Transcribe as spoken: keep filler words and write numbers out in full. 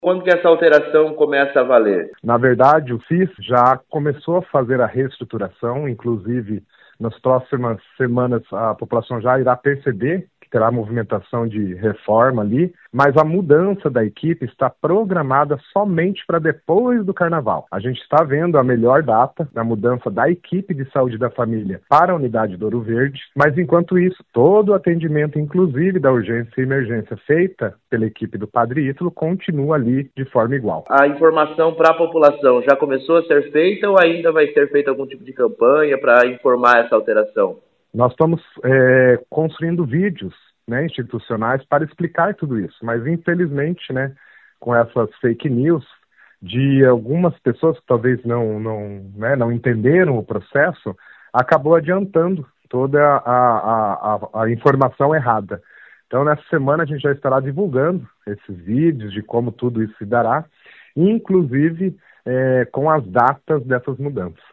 Quando que essa alteração começa a valer? Na verdade, o C I S já começou a fazer a reestruturação, inclusive nas próximas semanas a população já irá perceber que terá movimentação de reforma ali, mas a mudança da equipe está programada somente para depois do Carnaval. A gente está vendo a melhor data da mudança da equipe de saúde da família para a unidade do Ouro Verde, mas enquanto isso, todo o atendimento, inclusive da urgência e emergência feita pela equipe do Padre Ítalo, continua ali de forma igual. A informação para a população já começou a ser feita ou ainda vai ser feita algum tipo de campanha para informar essa alteração? Nós estamos é, construindo vídeos, né, institucionais para explicar tudo isso, mas infelizmente, né, com essas fake news de algumas pessoas que talvez não, não, né, não entenderam o processo, acabou adiantando toda a, a, a, a informação errada. Então, nessa semana a gente já estará divulgando esses vídeos de como tudo isso se dará, inclusive é, com as datas dessas mudanças.